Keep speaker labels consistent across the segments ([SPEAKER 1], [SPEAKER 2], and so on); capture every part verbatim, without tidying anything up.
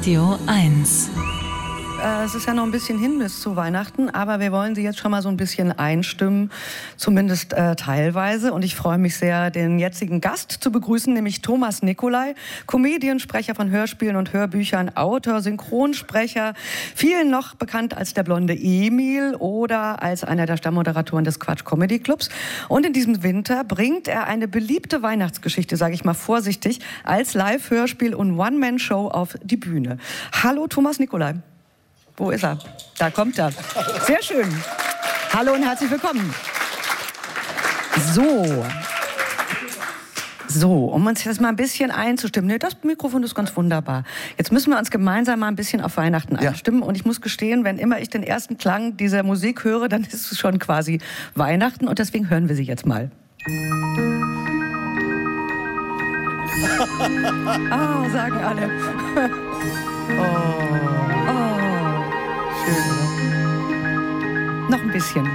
[SPEAKER 1] Radio eins.
[SPEAKER 2] Es ist ja noch ein bisschen hin bis zu Weihnachten, aber wir wollen Sie jetzt schon mal so ein bisschen einstimmen, zumindest äh, teilweise. Und ich freue mich sehr, den jetzigen Gast zu begrüßen, nämlich Thomas Nicolai, Comediensprecher von Hörspielen und Hörbüchern, Autor, Synchronsprecher, vielen noch bekannt als der blonde Emil oder als einer der Stammmoderatoren des Quatsch Comedy Clubs. Und in diesem Winter bringt er eine beliebte Weihnachtsgeschichte, sage ich mal vorsichtig, als Live-Hörspiel und One-Man-Show auf die Bühne. Hallo Thomas Nicolai. Wo ist er? Da kommt er. Sehr schön. Hallo und herzlich willkommen. So. So, um uns jetzt mal ein bisschen einzustimmen. Nee, das Mikrofon ist ganz wunderbar. Jetzt müssen wir uns gemeinsam mal ein bisschen auf Weihnachten
[SPEAKER 3] Ja.
[SPEAKER 2] einstimmen. Und ich muss gestehen, wenn immer ich den ersten Klang dieser Musik höre, dann ist es schon quasi Weihnachten. Und deswegen hören wir sie jetzt mal. Ah, sagen alle. Oh. Oh. Schön. Noch ein bisschen.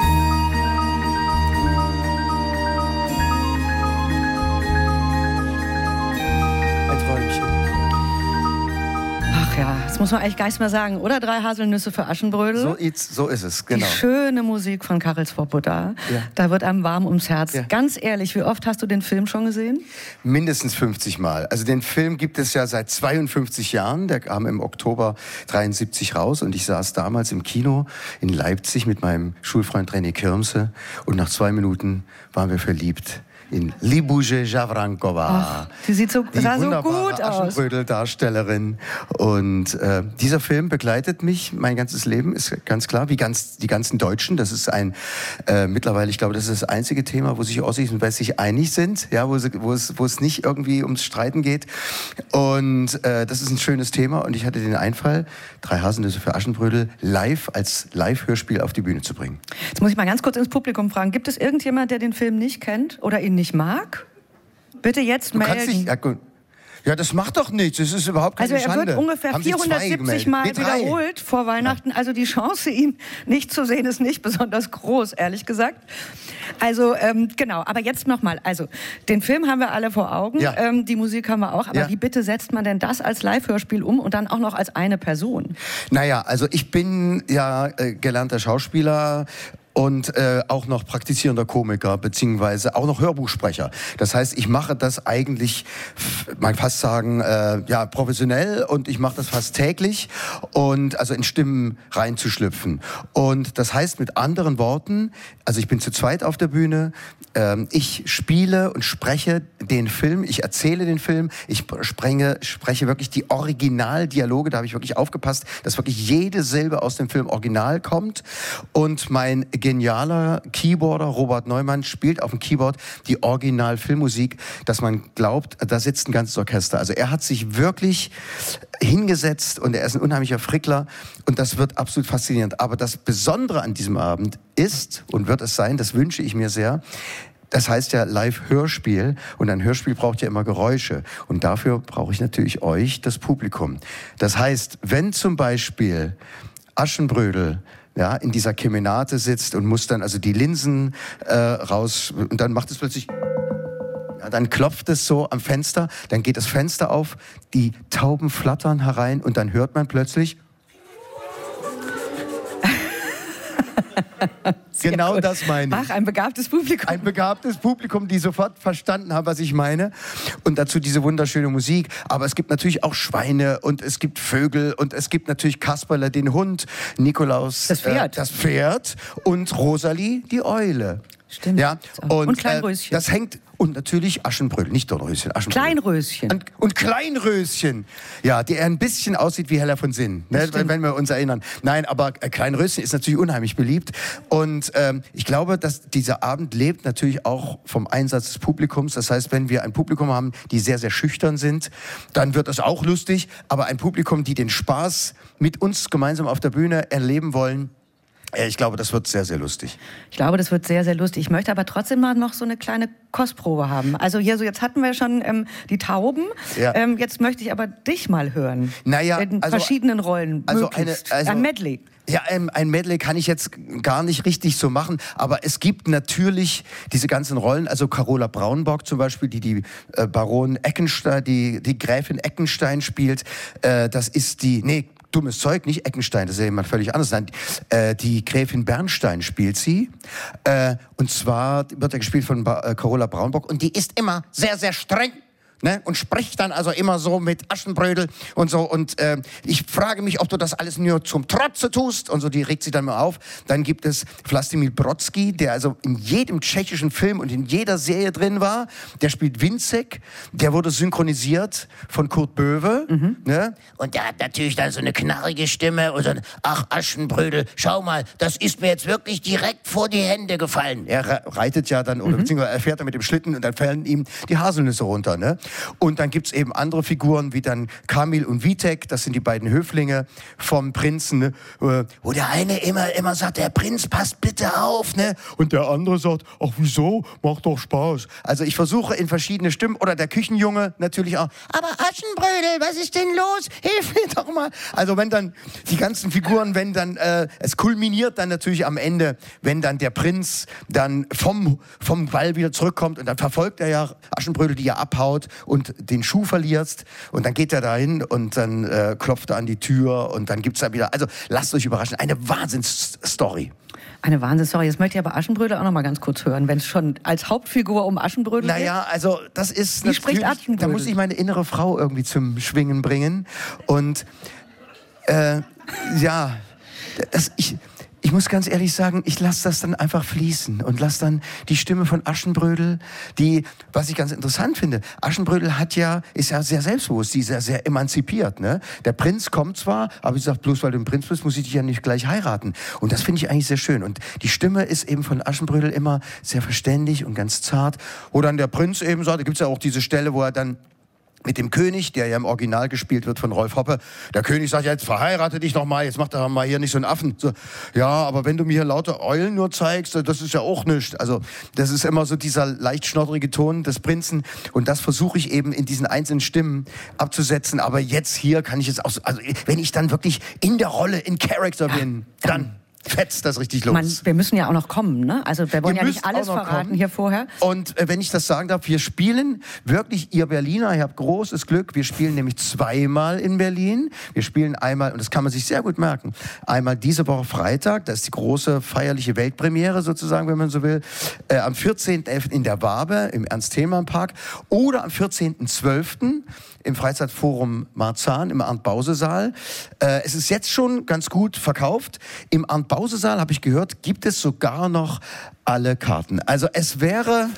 [SPEAKER 3] Ein Träumchen.
[SPEAKER 2] Ach ja, das muss man eigentlich gar nicht mehr sagen, oder? Drei Haselnüsse für Aschenbrödel.
[SPEAKER 3] So, ist, so ist es, genau.
[SPEAKER 2] Die schöne Musik von Karel Svoboda.
[SPEAKER 3] Ja.
[SPEAKER 2] Da wird einem warm ums Herz.
[SPEAKER 3] Ja.
[SPEAKER 2] Ganz ehrlich, wie oft hast du den Film schon gesehen?
[SPEAKER 3] Mindestens fünfzig Mal. Also den Film gibt es ja seit zweiundfünfzig Jahren. Der kam im Oktober dreiundsiebzig raus und ich saß damals im Kino in Leipzig mit meinem Schulfreund René Kirmse und nach zwei Minuten waren wir verliebt in Libouche Javrankova.
[SPEAKER 2] Ach, die sieht so,
[SPEAKER 3] die
[SPEAKER 2] sah so
[SPEAKER 3] wunderbare
[SPEAKER 2] gut aus.
[SPEAKER 3] Aschenbrödel-Darstellerin. Und äh, dieser Film begleitet mich mein ganzes Leben, ist ganz klar, wie ganz die ganzen Deutschen. Das ist ein, äh, mittlerweile, ich glaube, das ist das einzige Thema, wo sich Ossis und Wessis einig sind, ja, wo, sie, wo, es, wo es nicht irgendwie ums Streiten geht. Und äh, das ist ein schönes Thema. Und ich hatte den Einfall, Drei Haselnüsse für Aschenbrödel live als Live-Hörspiel auf die Bühne zu bringen.
[SPEAKER 2] Jetzt muss ich mal ganz kurz ins Publikum fragen. Gibt es irgendjemand, der den Film nicht kennt oder ihn nicht mag? Bitte jetzt
[SPEAKER 3] Du
[SPEAKER 2] melden.
[SPEAKER 3] kannst dich, ja, gut. Ja, das macht doch nichts. Das ist überhaupt keine
[SPEAKER 2] Also er
[SPEAKER 3] Schande.
[SPEAKER 2] wird ungefähr
[SPEAKER 3] Haben Sie zwei
[SPEAKER 2] vierhundertsiebzig
[SPEAKER 3] gemeldet?
[SPEAKER 2] Mal
[SPEAKER 3] Nee, drei.
[SPEAKER 2] wiederholt vor Weihnachten. Also die Chance, ihn nicht zu sehen, ist nicht besonders groß, ehrlich gesagt. Also ähm, genau, aber jetzt nochmal. Also den Film haben wir alle vor Augen,
[SPEAKER 3] Ja.
[SPEAKER 2] ähm, die Musik haben wir auch. Aber
[SPEAKER 3] Ja.
[SPEAKER 2] wie bitte setzt man denn das als Live-Hörspiel um und dann auch noch als eine Person?
[SPEAKER 3] Naja, also ich bin ja äh, gelernter Schauspieler und äh, auch noch praktizierender Komiker, beziehungsweise auch noch Hörbuchsprecher. Das heißt, ich mache das eigentlich, man kann fast sagen, äh, ja, professionell und ich mache das fast täglich und also in Stimmen reinzuschlüpfen. Und das heißt mit anderen Worten, also ich bin zu zweit auf der Bühne, ähm, ich spiele und spreche den Film, ich erzähle den Film, ich spreche, spreche wirklich die Originaldialoge, da habe ich wirklich aufgepasst, dass wirklich jede Silbe aus dem Film original kommt und mein genialer Keyboarder Robert Neumann spielt auf dem Keyboard die Original-Filmmusik, dass man glaubt, da sitzt ein ganzes Orchester. Also er hat sich wirklich hingesetzt und er ist ein unheimlicher Frickler und das wird absolut faszinierend. Aber das Besondere an diesem Abend ist und wird es sein, das wünsche ich mir sehr, das heißt ja Live-Hörspiel und ein Hörspiel braucht ja immer Geräusche und dafür brauche ich natürlich euch, das Publikum. Das heißt, wenn zum Beispiel Aschenbrödel ja, in dieser Kemenate sitzt und muss dann also die Linsen äh, raus und dann macht es plötzlich, ja, dann klopft es so am Fenster, dann geht das Fenster auf, die Tauben flattern herein und dann hört man plötzlich genau
[SPEAKER 2] gut.
[SPEAKER 3] das meine ich.
[SPEAKER 2] Ach, ein begabtes Publikum.
[SPEAKER 3] Ein begabtes Publikum, die sofort verstanden haben, was ich meine. Und dazu diese wunderschöne Musik. Aber es gibt natürlich auch Schweine und es gibt Vögel und es gibt natürlich Kasperle, den Hund, Nikolaus,
[SPEAKER 2] Das Pferd.
[SPEAKER 3] Äh, das Pferd und Rosalie, die Eule.
[SPEAKER 2] Stimmt.
[SPEAKER 3] Ja, und,
[SPEAKER 2] Und Kleinröschen.
[SPEAKER 3] Äh, das hängt, und natürlich Aschenbrödel, nicht Dornröschen, Aschenbrödel.
[SPEAKER 2] Kleinröschen.
[SPEAKER 3] Und, und Kleinröschen, ja, die ein bisschen aussieht wie Heller von Sinn, ne, wenn, wenn wir uns erinnern. Nein, aber äh, Kleinröschen ist natürlich unheimlich beliebt. Und ähm, ich glaube, dass dieser Abend lebt natürlich auch vom Einsatz des Publikums. Das heißt, wenn wir ein Publikum haben, die sehr, sehr schüchtern sind, dann wird das auch lustig. Aber ein Publikum, die den Spaß mit uns gemeinsam auf der Bühne erleben wollen, Ich glaube, das wird sehr, sehr lustig.
[SPEAKER 2] Ich glaube, das wird sehr, sehr lustig. Ich möchte aber trotzdem mal noch so eine kleine Kostprobe haben. Also hier so, jetzt hatten wir schon ähm, die Tauben. Ja. Ähm, jetzt möchte ich aber dich mal hören.
[SPEAKER 3] Naja,
[SPEAKER 2] in
[SPEAKER 3] also,
[SPEAKER 2] verschiedenen Rollen.
[SPEAKER 3] Also eine, also,
[SPEAKER 2] ein Medley.
[SPEAKER 3] Ja, ähm, ein Medley kann ich jetzt gar nicht richtig so machen, aber es gibt natürlich diese ganzen Rollen, also Carola Braunbock zum Beispiel, die die äh, Baron Eckenstein, die, die Gräfin Eckenstein spielt, äh, das ist die, nee, dummes Zeug, nicht Eckenstein, das ist ja jemand völlig anderes. Nein, äh, die Gräfin Bernstein spielt sie. Äh, und zwar wird er gespielt von ba äh, Carola Braunbock. Und die ist immer sehr, sehr streng. Ne? Und spricht dann also immer so mit Aschenbrödel und so. Und äh, ich frage mich, ob du das alles nur zum Trotze tust. Und so, die regt sich dann mal auf. Dann gibt es Vlastimil Brodsky, der also in jedem tschechischen Film und in jeder Serie drin war. Der spielt Winzek. Der wurde synchronisiert von Kurt Böwe. Mhm. Ne? Und der hat natürlich dann so eine knarrige Stimme und so ein, ach Aschenbrödel, schau mal, das ist mir jetzt wirklich direkt vor die Hände gefallen. Er reitet ja dann, oder mhm. beziehungsweise er fährt dann mit dem Schlitten und dann fallen ihm die Haselnüsse runter, ne? Und dann gibt's eben andere Figuren, wie dann Kamil und Vitek, das sind die beiden Höflinge vom Prinzen, ne? Wo der eine immer, immer sagt, der Prinz, passt bitte auf, ne? Und der andere sagt, ach wieso, macht doch Spaß. Also ich versuche in verschiedene Stimmen, oder der Küchenjunge natürlich auch, aber Aschenbrödel, was ist denn los? Hilf mir doch mal. Also wenn dann die ganzen Figuren, wenn dann, äh, es kulminiert dann natürlich am Ende, wenn dann der Prinz dann vom, vom Ball wieder zurückkommt und dann verfolgt er ja Aschenbrödel, die ja abhaut und den Schuh verlierst und dann geht er dahin und dann äh, klopft er an die Tür und dann gibt's da wieder, also lasst euch überraschen, eine Wahnsinnsstory.
[SPEAKER 2] Eine Wahnsinnsstory. Jetzt möchte ich aber Aschenbrödel auch noch mal ganz kurz hören, wenn es schon als Hauptfigur um Aschenbrödel geht.
[SPEAKER 3] Naja, also das ist
[SPEAKER 2] Wie spricht Aschenbrödel?
[SPEAKER 3] Da muss ich meine innere Frau irgendwie zum Schwingen bringen und äh, ja, das, ich... Ich muss ganz ehrlich sagen, ich lasse das dann einfach fließen und lasse dann die Stimme von Aschenbrödel, die, was ich ganz interessant finde, Aschenbrödel hat ja, ist ja sehr selbstbewusst, die ist ja sehr emanzipiert, ne? Der Prinz kommt zwar, aber ich sag, bloß weil du ein Prinz bist, muss ich dich ja nicht gleich heiraten. Und das finde ich eigentlich sehr schön. Und die Stimme ist eben von Aschenbrödel immer sehr verständig und ganz zart. Wo dann der Prinz eben sagt, da gibt's ja auch diese Stelle, wo er dann mit dem König, der ja im Original gespielt wird von Rolf Hoppe. Der König sagt, ja, jetzt verheirate dich doch mal, jetzt mach doch mal hier nicht so einen Affen. So, ja, aber wenn du mir hier lauter Eulen nur zeigst, das ist ja auch nichts. Also das ist immer so dieser leicht schnoddrige Ton des Prinzen und das versuche ich eben in diesen einzelnen Stimmen abzusetzen. Aber jetzt hier kann ich jetzt auch so, also wenn ich dann wirklich in der Rolle, in Character bin, ja, dann... fetzt das richtig los.
[SPEAKER 2] Man, wir müssen ja auch noch kommen, ne? Also wir wollen wir ja nicht alles verraten kommen. Hier vorher.
[SPEAKER 3] Und äh, wenn ich das sagen darf, wir spielen wirklich, ihr Berliner, ihr habt großes Glück, wir spielen nämlich zweimal in Berlin. Wir spielen einmal, und das kann man sich sehr gut merken, einmal diese Woche Freitag, das ist die große feierliche Weltpremiere sozusagen, wenn man so will, äh, am vierzehnten elften in der Wabe im Ernst-Thälmann-Park oder am vierzehnten zwölften im Freizeitforum Marzahn im Arndt-Bause-Saal. Äh, es ist jetzt schon ganz gut verkauft. Im Arndt-Bause-Saal, habe ich gehört, gibt es sogar noch alle Karten. Also es wäre...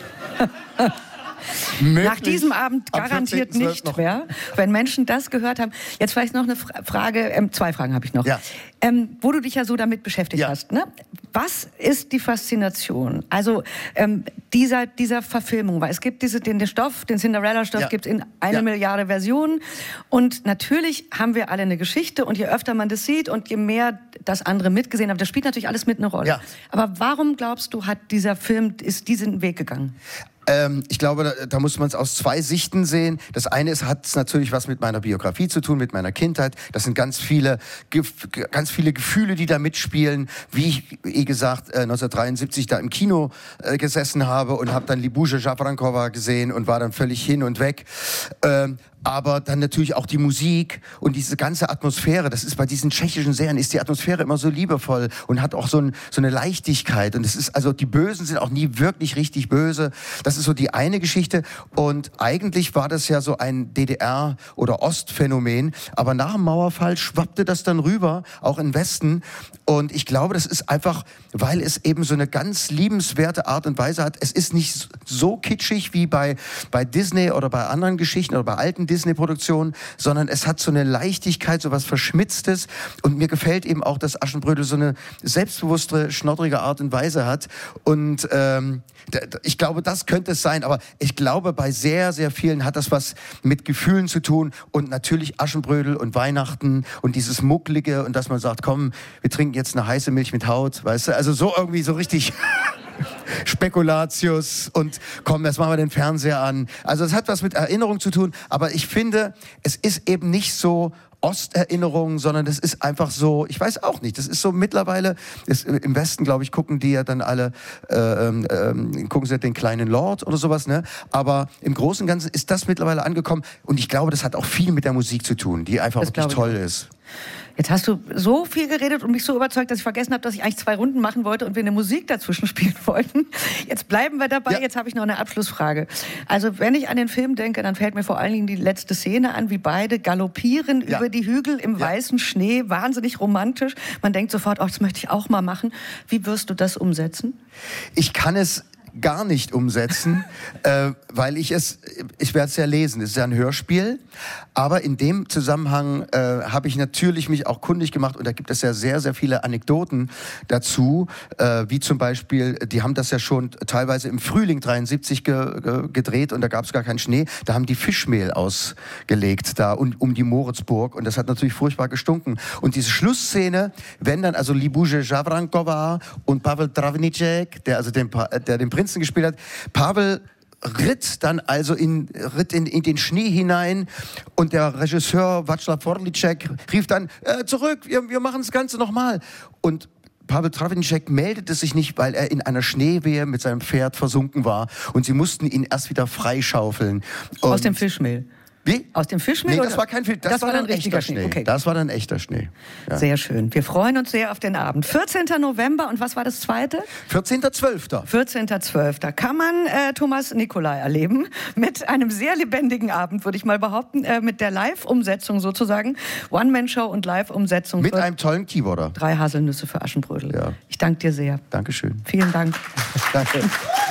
[SPEAKER 2] Nach diesem Abend garantiert nicht mehr, wenn Menschen das gehört haben. Jetzt vielleicht noch eine Fra Frage, ähm, zwei Fragen habe ich noch.
[SPEAKER 3] Ja.
[SPEAKER 2] Ähm, wo du dich ja so damit beschäftigt
[SPEAKER 3] ja.
[SPEAKER 2] hast. Ne? Was ist die Faszination? Also ähm, dieser, dieser Verfilmung, weil es gibt diese, den, den Stoff, den Cinderella-Stoff
[SPEAKER 3] ja.
[SPEAKER 2] gibt es in eine
[SPEAKER 3] ja.
[SPEAKER 2] Milliarde Versionen und natürlich haben wir alle eine Geschichte und je öfter man das sieht und je mehr das andere mitgesehen haben, das spielt natürlich alles mit eine Rolle.
[SPEAKER 3] Ja.
[SPEAKER 2] Aber warum glaubst du, hat dieser Film, ist diesen Weg gegangen?
[SPEAKER 3] Ähm, ich glaube, da, da muss man es aus zwei Sichten sehen. Das eine ist, hat es natürlich was mit meiner Biografie zu tun, mit meiner Kindheit. Das sind ganz viele, ganz viele Gefühle, die da mitspielen. Wie ich, wie gesagt, äh, neunzehnhundertdreiundsiebzig da im Kino äh, gesessen habe und habe dann Libouche Jafrankova gesehen und war dann völlig hin und weg. Ähm, aber dann natürlich auch die Musik und diese ganze Atmosphäre. Das ist bei diesen tschechischen Serien, ist die Atmosphäre immer so liebevoll und hat auch so, ein, so eine Leichtigkeit. Und es ist, also die Bösen sind auch nie wirklich richtig böse. Das ist so die eine Geschichte. Und eigentlich war das ja so ein D D R- oder Ostphänomen. Aber nach dem Mauerfall schwappte das dann rüber, auch im Westen. Und ich glaube, das ist einfach, weil es eben so eine ganz liebenswerte Art und Weise hat. Es ist nicht so kitschig wie bei, bei Disney oder bei anderen Geschichten oder bei alten Disney-Produktionen, sondern es hat so eine Leichtigkeit, so was Verschmitztes. Und mir gefällt eben auch, dass Aschenbrödel so eine selbstbewusste, schnoddrige Art und Weise hat. Und ähm, ich glaube, das könnte könnte es sein, aber ich glaube, bei sehr, sehr vielen hat das was mit Gefühlen zu tun und natürlich Aschenbrödel und Weihnachten und dieses Mucklige und dass man sagt, komm, wir trinken jetzt eine heiße Milch mit Haut, weißt du, also so irgendwie so richtig Spekulatius und komm, jetzt machen wir den Fernseher an. Also es hat was mit Erinnerung zu tun, aber ich finde, es ist eben nicht so Osterinnerungen, sondern das ist einfach so, ich weiß auch nicht, das ist so mittlerweile, das, im Westen, glaube ich, gucken die ja dann alle, äh, äh, gucken sie den kleinen Lord oder sowas, ne? Aber im Großen und Ganzen ist das mittlerweile angekommen und ich glaube, das hat auch viel mit der Musik zu tun, die einfach
[SPEAKER 2] Das
[SPEAKER 3] wirklich toll
[SPEAKER 2] ich.
[SPEAKER 3] ist.
[SPEAKER 2] Jetzt hast du so viel geredet und mich so überzeugt, dass ich vergessen habe, dass ich eigentlich zwei Runden machen wollte und wir eine Musik dazwischen spielen wollten. Jetzt bleiben wir dabei. Ja. Jetzt habe ich noch eine Abschlussfrage. Also wenn ich an den Film denke, dann fällt mir vor allen Dingen die letzte Szene an, wie beide galoppieren ja. über die Hügel im ja. weißen Schnee. Wahnsinnig romantisch. Man denkt sofort, oh, das möchte ich auch mal machen. Wie wirst du das umsetzen?
[SPEAKER 3] Ich kann es gar nicht umsetzen, äh, weil ich es, ich werde es ja lesen, es ist ja ein Hörspiel, aber in dem Zusammenhang äh, habe ich natürlich mich auch kundig gemacht und da gibt es ja sehr, sehr viele Anekdoten dazu, äh, wie zum Beispiel, die haben das ja schon teilweise im Frühling dreiundsiebzig ge ge gedreht und da gab es gar keinen Schnee, da haben die Fischmehl ausgelegt, da um, um die Moritzburg und das hat natürlich furchtbar gestunken und diese Schlussszene, wenn dann also Libouche Javrankova und Pavel Travnicek, der also den, der den Prinzen gespielt hat. Pavel ritt dann also in, ritt in, in den Schnee hinein und der Regisseur Václav Vorlicek rief dann, äh, zurück, wir, wir machen das Ganze nochmal. Und Pavel Travnicek meldete sich nicht, weil er in einer Schneewehe mit seinem Pferd versunken war und sie mussten ihn erst wieder freischaufeln. Und
[SPEAKER 2] aus dem Fischmehl?
[SPEAKER 3] Wie?
[SPEAKER 2] Aus dem Fischmehl?
[SPEAKER 3] Nee, das war kein Fischmehl, das, das war dann echter Schnee. Schnee. Okay. Das war dann echter Schnee.
[SPEAKER 2] Ja. Sehr schön. Wir freuen uns sehr auf den Abend. vierzehnten November und was war das zweite?
[SPEAKER 3] vierzehnten zwölften
[SPEAKER 2] vierzehnten zwölften Kann man äh, Thomas Nicolai erleben mit einem sehr lebendigen Abend, würde ich mal behaupten, äh, mit der Live-Umsetzung sozusagen. One-Man-Show und Live-Umsetzung.
[SPEAKER 3] Mit einem tollen Keyboarder.
[SPEAKER 2] Drei Haselnüsse für Aschenbrödel.
[SPEAKER 3] Ja.
[SPEAKER 2] Ich danke dir sehr.
[SPEAKER 3] Dankeschön.
[SPEAKER 2] Vielen Dank.
[SPEAKER 3] Danke.